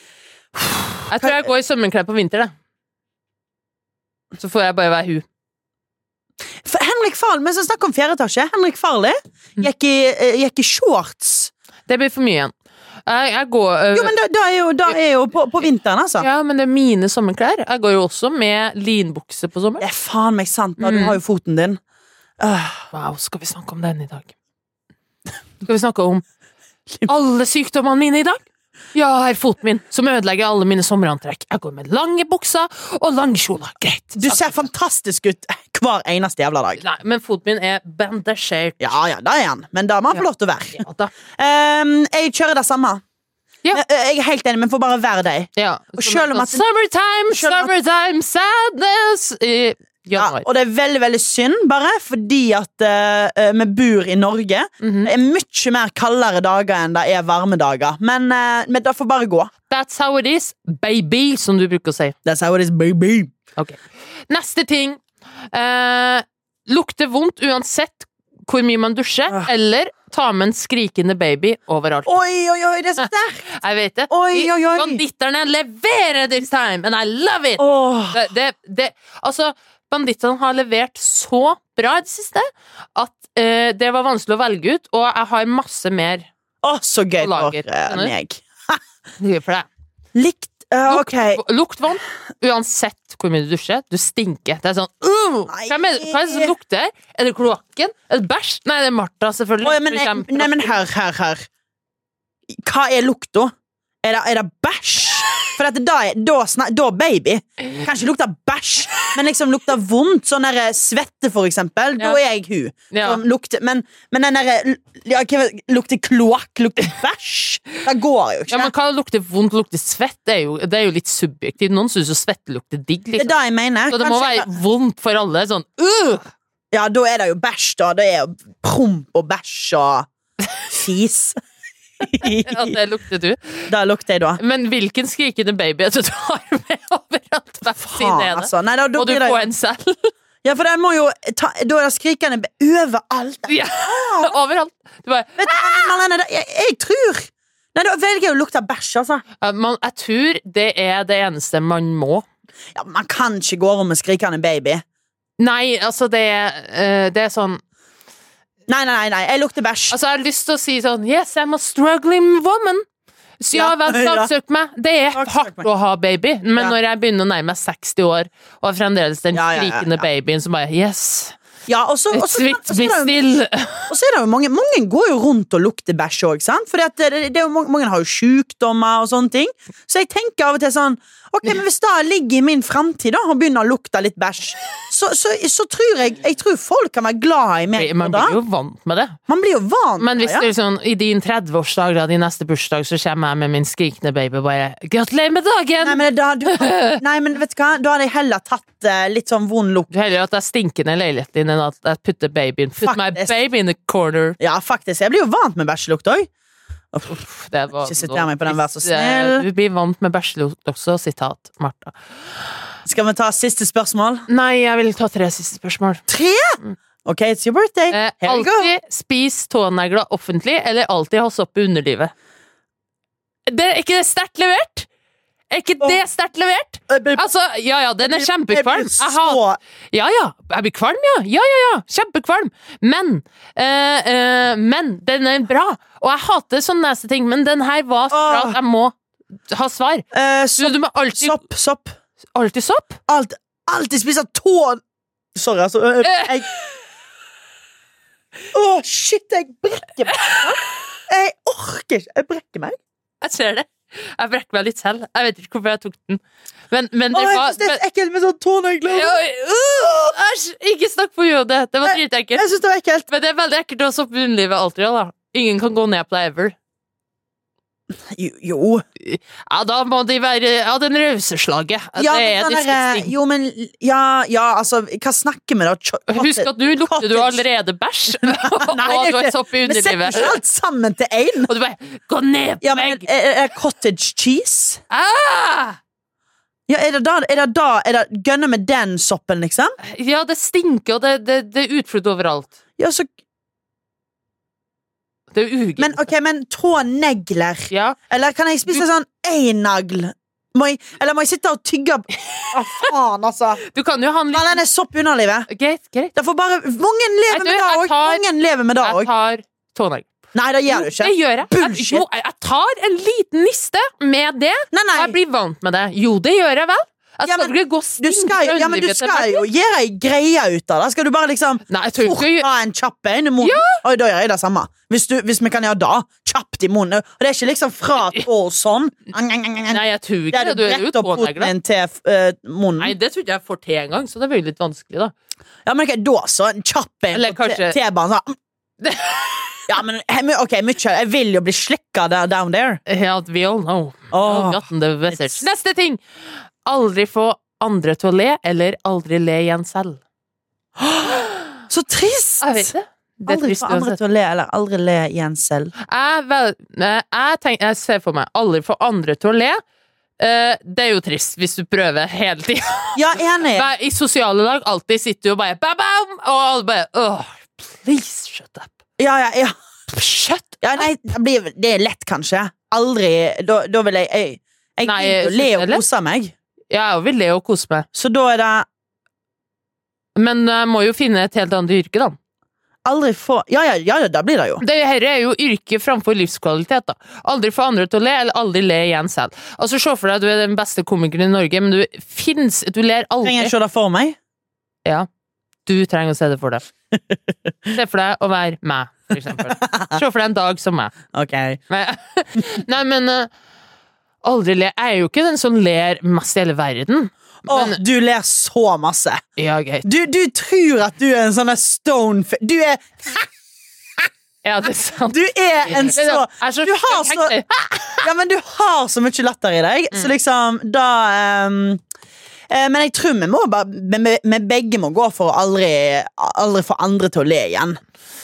Jeg tror jeg går i sommerklær på vinter, da. Så får jeg bare være hun. For Henrik Farley, men så snakk om fjerde etasje. Henrik Farley gikk i, uh, gikk i shorts. Det blir for mye igjen. Jeg, jeg går uh, Jo, men da, da er jo, da er jo på, på vinteren, altså. Ja, men det er mine sommerklær. Jeg går jo også med linbukse på sommeren. Det er faen meg sant, da. Du har jo foten din. Uh. Wow, skal vi snakke om den i dag? Skal vi snakke om alle sykdommene mine i dag? Ja, her foten min, som ødelegger alle mine sommerantrekk. Jeg går med lange bukser og lange kjoler. Greit. Du ser fantastisk ut hver eneste jævla dag. Nei, men foten min er bandasjert. Ja, ja, da er han. Men da må han få lov til å være. Ja, da. Um, jeg kjører det samme. Ja. Men, uh, jeg er helt enig, men får bare være deg. Ja. Og selv om at Summertime, summertime, sadness i ja, og det er veldig, veldig synd, bare fordi at uh, vi bor i Norge. Mm-hmm. Det er mye mer kaldere dager enn det er varme dager. Men, uh, men det får bare gå. That's how it is, baby, som du bruker å si. That's how it is, baby. Okay. Neste ting. Uh, lukter vondt uansett hvor mye man dusjer, uh. eller ta med en skrikende baby overalt. Oi, oi, oi, det er så sterkt. Jeg vet det. Oi, oi, oi. Banditterne leverer this time, and I love it. Oh. Det, det, det, altså, banditterne har levert så bra i det siste at uh, det var vanskelig å velge ut, og jeg har masse mer Å, oh, så gøy for uh, meg. Gøy for deg. Likt Uh, okay. Lukt, lukt vann, uansett hvor mye du dusjer. Du stinker. Det er sånn uh, hva, er, hva er det som lukter? Er det kloakken? Er det bæsj? Nei, det er Martha, selvfølgelig. Oh, ja, men, jeg, nei, men hør, hør, hør. Hva er lukta? Er det, er det bæsj? For at da, er, da, da baby kanskje lukter bæsj, men liksom lukter vondt. Sånn der svette, for eksempel. Ja. Da er jeg hun. Ja. Lukter, men, men den der ja, lukter kloakk, lukter bæsj. Det går jo ikke. Ja, men hva lukter vondt, lukter svett? Det er jo, det er jo litt subjektivt. Noen synes jo svette lukter digg. Liksom. Det er det jeg mener. Så det kanskje, må være vondt for alle. Sånn uh! Ja, da er det jo bæsj, da. Det er jo promp og bæsj og fis. Ja, det lukter du. Da lukter jeg da. Men hvilken skrikende baby er det du har med overalt? Faen, altså. Nei, da, da må du få en selv? Ja, for jeg må jo ta, da er det skrikende overalt. Ja, overalt. Du bare, vet du, Marlene, jeg, jeg tror Nei, da velger jeg å lukte bæsj, altså. Man, jeg tror det er det eneste man må. Ja, man kan ikke gå om med skrikende baby. Nei, altså det, uh, det er sånn Nei, nei, nei, jeg lukter bæsj. Altså, jeg har lyst til å si sånn Yes, I'm a struggling woman. Så ja, vel, saksøk meg. Det er hardt å ha baby. Men ja. Når jeg begynner å nærme meg seksti år og har fremdeles den ja, ja, skrikende ja, ja. babyen som bare Yes, Ja, og så, og så, Svitt, og så, bli og så, still. og så er det jo mange, mange går jo rundt og lukter bæsj også, sant? Fordi at det, det er jo, mange, mange har jo sykdommer og sånne ting. Så jeg tenker av og til sånn, ok, men hvis da ligger i min fremtid da, og begynner å lukte litt bæsj, så, så, så tror jeg, jeg tror folk kan være glad i meg Man da. blir jo vant med det. Man blir jo vant. Men hvis ja. det er sånn, i din tredve-årsdag, da, din neste bursdag, så kommer jeg med min skrikende baby og bare gratulerer med dagen! Nei, men, da, du, nei, men vet du hva? Da hadde jeg heller tatt uh, litt sånn vond lukt. Du heller at det er stinkende i leiligheten din enn at jeg putter babyen. Put my Faktisk. baby in the corner. Ja, faktisk. Jeg blir jo vant med bæsjelukt også. Uff, det var, Ikke sitter meg på den, vær så Hvis, snill. eh, Du blir vant med bæsjelukt også, sitat Martha. Skal vi ta siste spørsmål? Nei, jeg vil ta tre siste spørsmål. Tre? Ok, it's your birthday. Eh, Here we go. alltid spis tånegler offentlig, eller alltid ha sopp i underlivet. Det er ikke det sterkt levert? Er ikke det sterkt levert? Jeg blir- Altså, ja ja, den er jeg kjempekvalm. blir Jeg har så- Ja, ja, jeg blir kvalm, ja. Ja, ja, ja, kjempekvalm. Men, eh, eh, men den er bra. Og jeg hater sånne neste ting, men den her var så bra Åh. at jeg må ha svar. Eh, Du, sopp, du må alltid, sopp, sopp. alltid sopp. Alt, alltid spiser tå... Sorry, altså. øh, Jeg... Åh, shit, jeg brekker meg. Jeg orker ikke. Jeg brekker meg. Jeg ser det. Jeg brekker meg litt selv. Jeg vet ikke hvorfor jeg tok den. Men, men det Åh, jeg var synes det er så ekkelt med sånn tånegler. Ja, øh, Æsj! Ikke snakk på jordet. Det var dritekkelt. Jeg synes det var ekkelt. Men det er veldig ekkelt å ha sopp i underlivet alltid. Da. Ingen kan gå ned på deg ever. Jo, jo. Ja, da må de være av den rause slaget. Ja, det er men sånn der, disgusting. jo, men ja, ja, altså, hva snakker vi da? Ch- Husk at nå lukter du cottage. allerede bæsj, Nei, og det du er har ikke- sopp i Vi setter underlivet. ikke alt sammen til én. Og du bare gå ned på Ja, men meg! er, er cottage cheese? Ah! Ja, er det da, er det da er det gønne med den soppen, liksom? Ja, det stinker, og det, det, det er utflod overalt. Ja, så, Det er ugent. men ok, men tånegler. Ja. Eller kan jeg spise sånn én nagl? Må jeg, eller må jeg sitte og tygge Hva faen, altså? Du kan jo ha en Nei, liten den er sopp i underlivet. Greit, greit. Det får bare Mange lever Vet du, med det jeg òg. tar- Mange lever med det Jeg òg. tar tånegl. Nei, det gjør du ikke. Det gjør jeg. Bullshit. Jeg, jo, jeg tar en liten niste med det, Nei, og jeg nei. blir vant med det. Jo, det gjør jeg vel. Jeg Ja, skal men ikke gå Du stink skal, ja, men du underlivet til skal meg. jo gjøre ei greie ut av det. Skal du bare liksom Nei, jeg tror fort ikke ha en kjapp en i munnen? Oi, da gjør jeg det samme. Hvis, du, hvis vi kan gjøre det, kjapt i munnen. Og det er ikke liksom fra og sånn. Nei, jeg tror Det ikke er det. du Du er jo bretter opp foten tånegler. din til uh, munnen. Nei, det tror ikke jeg får til engang, så det blir jo litt vanskelig, da. Ja, men ok, da så. En kjapp en Eller på kanskje- te- T-banen. Sånn. Ja, men ok, mye. Jeg vil jo bli slikka der, down there. Ja, we all know. Åh. Gotten the message. Neste ting! Aldri få andre til å le, eller aldri le igjen selv. Så trist! Jeg vet det. Det er Aldri trist få andre uansett. til å le, eller aldri le igjen selv. Jeg, vel, nei, jeg, tenk, jeg ser for meg aldri få andre til å le. Eh, det er jo trist hvis du prøver hele tida. Ja, enig. I sosiale lag alltid sitter du og bare bam, bam, og alle bare åh, please shut up. Ja, ja, ja. Shut ja nei, det, blir, det er lett, kanskje. Aldri Da, da vil jeg Jeg, jeg Nei, vil jo synes le det er og lett. kose meg. Jeg vil le og kose meg. Så da er det Men jeg må jo finne et helt annet yrke, da. aldri få Ja, ja, ja, ja da blir det jo. Det her er jo yrke framfor livskvalitet, da. Aldri få andre til å le, eller aldri le igjen selv. Altså, se for deg at du er den beste komikeren i Norge, men du finnes Du ler aldri. Trenger jeg se det for meg? Ja. Du trenger å se det for deg. Se for deg å være meg, for eksempel. Se for deg en dag som meg. Ok. Nei, men uh, aldri le. Jeg er jo ikke den som ler mest i hele verden. Åh, Men, du ler så masse. ja, greit. Du, du tror at du er en sånn der stone f- Du er Ja, det er sant. Du er en så Jeg er så Du har så Ja, men du har så mye latter i deg, Mm. så liksom da ehm, eh, Men jeg tror vi må bare Vi, vi begge må gå for å aldri Aldri få andre til å le igjen.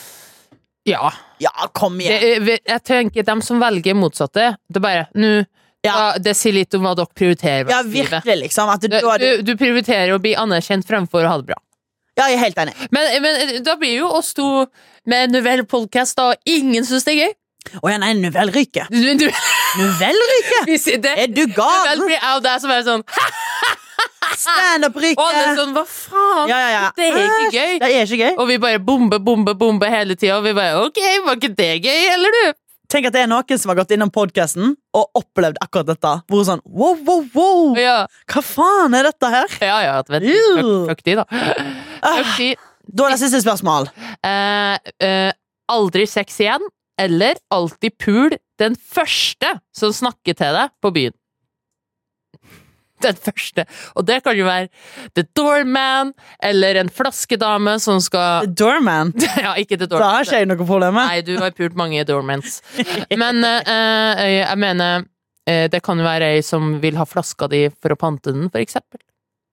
Ja. Ja, kom Det, igjen. er- jeg tenker dem som velger motsatte, det er bare nå Ja. ja, det sier litt om hva dere prioriterer. Ja, i livet. virkelig, liksom. At du, Du, da er du, du, du prioriterer å bli anerkjent fremfor å ha det bra. ja, jeg er helt enig. Men, men da blir jo oss to med Novell-podcast, og ingen syns det er gøy. Å ja, nei, Novellryke. Du, du, Novellryke? vi sier det. Er du Novell gal? blir out der som er sånn Stand-up-ryke. Og alle er sånn, hva faen? Ja, ja, ja. Det er ikke Æsj, gøy. Det er ikke gøy. Og vi bare bombe, bombe, bombe hele tida, og vi bare ok, var ikke det gøy, eller du? Tenk at det er noen som har gått innom podcasten og opplevd akkurat dette. Hvor sånn, wow, wow, wow. Ja, Hva faen er dette her? ja, ja vet du. Ew. Fuck, fuck de, da. Fuck de. Da er det siste spørsmål. Eh, eh, aldri sex igjen, eller alltid pul den første som snakker til deg på byen. Den første. Og det kan jo være The Doorman, eller en flaskedame som skal... The Doorman? Ja, ikke The Da Doorman. har ikke jeg noe problem med. Nei, du har pult mange Doormans. Men eh, jeg mener, eh, det kan jo være ei som vil ha flaska di for å pante den, for eksempel.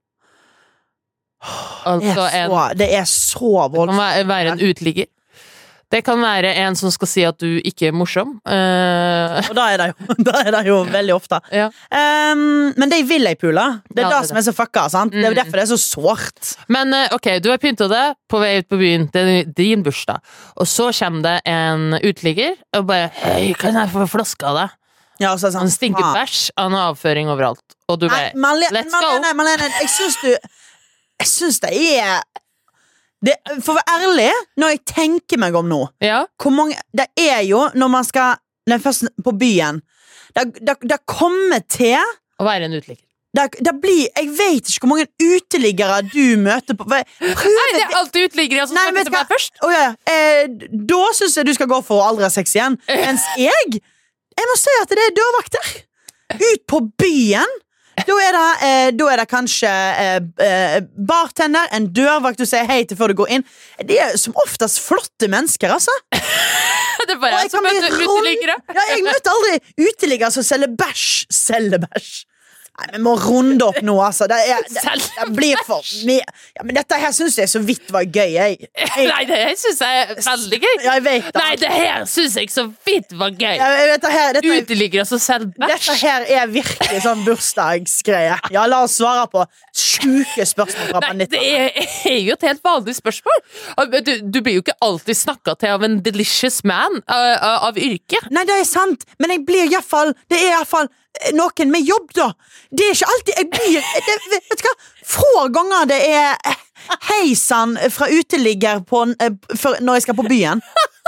Altså det, er en... så, det er så Det kan voldsomt. være, være en uteligger. Det kan være en som skal si at du ikke er morsom. Uh, Og da er det jo, da er det jo veldig ofte. ja. Um, men de vil jeg pule. Det er Ja, det, det er som er så fucka, sant? Det er jo Mm. derfor det er så sårt. Men uh, ok, du har pyntet det på vei ut på byen. Det er din bursdag. Og så kommer det en uteligger og bare Hei, kan jeg få flaske av deg? Ja, så er det sånn, Han stinker faen. bæsj, han har avføring overalt. Og du Nei, bare Marlene, let's go. Marlene, Marlene, jeg syns du Jeg syns det er det, For å være ærlig, når jeg tenker meg om nå Ja, hvor mange, det er jo når man skal den første, på byen det, det, det kommer til å være en uteligger. det, det blir, Jeg vet ikke hvor mange uteliggere du møter på Prøv, Nei, det er alltid uteliggere som Nei, snakker vet til du meg hva? først. Å ja, eh, da synes jeg du skal gå for å aldri ha sex igjen. Mens jeg Jeg må si at det er dørvakter. Ut på byen. Da er det, eh, da er det kanskje eh, eh, bartender, en dørvakt du sier hei til før du går inn. De er som oftest flotte mennesker, altså. Det er Og bare jeg jeg som kan bli møter rund- uteliggere. Ja, jeg møter aldri uteliggere som selger bæsj. Selger bæsj. Nei, vi må runde opp nå, altså. Det, er, det, det blir for mye. Ja, men dette her synes jeg så vidt var gøy. Jeg, jeg, Nei, det her synes jeg er veldig gøy. ja, jeg vet det. Nei, det her synes jeg så vidt var gøy. Ja, jeg vet det her, dette, Uteliggere som selger dette bæsj. her er virkelig sånn bursdagsgreie. Ja, la oss svare på sjuke spørsmål fra Nei, det Panitta. er, er jo et helt vanlig spørsmål. Du, du blir jo ikke alltid snakket til av en delicious man uh, av yrke. Nei, det er sant, men jeg blir i hvert fall det er i hvert fall noen med jobb, da. Det er ikke alltid jeg blir det, Vet du hva? Få ganger det er eh, heisan fra uteligger på, eh, for, når jeg skal på byen.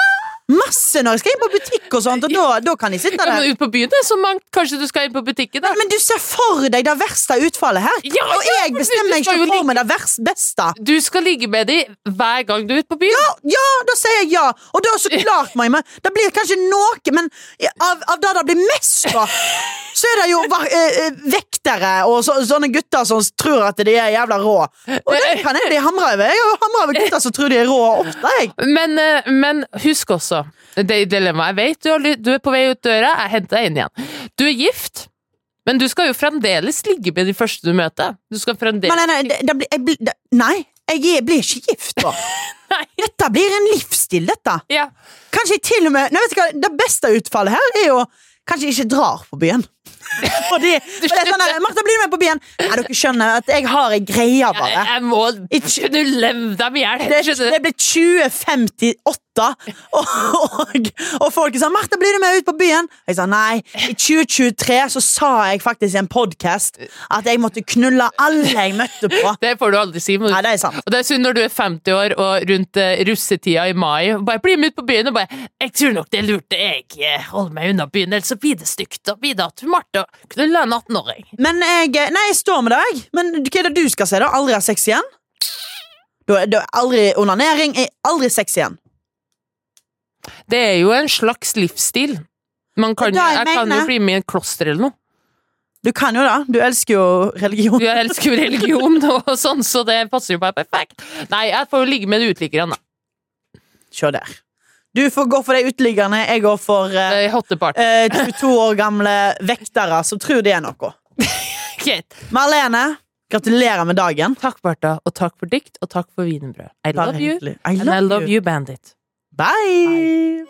Masse når jeg skal inn på butikk og sånt, og da, da kan jeg sitte Ja, der. men ut på byen det er så mangt. Kanskje du skal inn på butikken da? Men du ser for deg det verste utfallet her. Ja, Og ja, jeg men bestemmer du ikke skal jo for meg det vers- beste. Du skal ligge med dem hver gang du er ute på byen. Ja, ja, da sier jeg ja. Og da så klart må jeg men det blir kanskje noe, men av, av det det blir mest da, så er det jo va- eh, vektere og så, sånne gutter som tror at de er jævla rå. Og det kan jeg bli hamra over. Jeg hamrer over gutter som tror de er rå ofte, jeg. Men, eh, men husk også det dilemmaet. Jeg vet du, har ly- du er på vei ut døra. Jeg henter deg inn igjen. Du er gift, men du skal jo fremdeles ligge med de første du møter. Du skal fremdeles Men nei, nei, det, det blir, jeg blir, det, nei, jeg er- blir ikke gift da. Nei. Dette blir en livsstil, dette. Ja. Kanskje jeg til og med nei, vet du hva, det beste utfallet her er jo kanskje ikke drar på byen. Fordi, for det er sånn der, Martha, blir du med på byen? Nei, dere skjønner at jeg har en greie Jeg, bare. jeg må Ikke- knulle dem i hjel. Det, skjønner du? det blir tjue femtiåtte, og, og, og folk sa 'Martha, blir du med ut på byen?' Jeg sa nei. I tjue tjuetre så sa jeg faktisk i en podcast at jeg måtte knulle alle jeg møtte på. Det får du aldri si. Men Nei, det er sant. og det er synd når du er femti år og rundt uh, russetida i mai. Bare bli med ut på byen og bare 'Jeg tror nok det er lurt jeg eh, holder meg unna byen, ellers så blir det stygt.' Og blir det at du Marte knuller en atten-åring. Men jeg, nei, jeg står med deg. Men hva er det du skal si, da? Aldri ha sex igjen? Da, da, aldri onanering. eh, Aldri sex igjen. Det er jo en slags livsstil. Man kan, Det er det jeg jeg kan jo mener. bli med i et kloster eller noe. Du kan jo da. Du elsker jo religion. Jeg elsker jo religion og sånn, så det passer jo bare perfekt. Nei, jeg får jo ligge med uteliggerne, da. Kjør der. Du får gå for de uteliggerne. Jeg går for eh, Det er hottepart. eh, tjueto år gamle vektere som tror det er noe. Greit. Marlene, gratulerer med dagen. Takk, Bertha, og takk for dikt, og takk for wienerbrød. I Bare love you, hyggelig. I and love I love you. you, Bandit. Bye!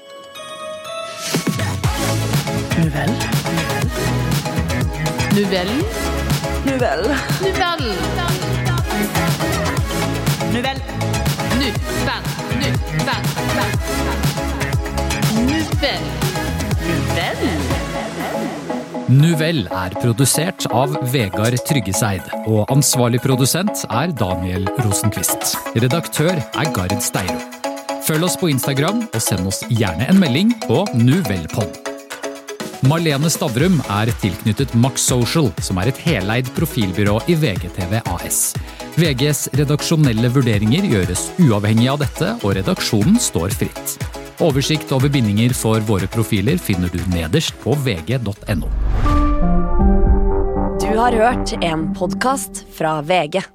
Nu vel. Nu vel? Nu vel. Nu vel? Nu vel. Nu vel? Nu vel? Nu vel? Nu vel? Nuvell er produsert av Vegard Tryggeseid, og ansvarlig produsent er Daniel Rosenqvist. Redaktør er Gard Steiro. Følg oss på Instagram, og send oss gjerne en melding på Nuvellpod. Malene Stavrum er tilknyttet Max Social, som er et heleid profilbyrå i V G T V A S. V G's redaksjonelle vurderinger gjøres uavhengig av dette, og redaksjonen står fritt. Oversikt over bindinger for våre profiler finner du nederst på v g punktum no. Du har hørt en podcast fra V G.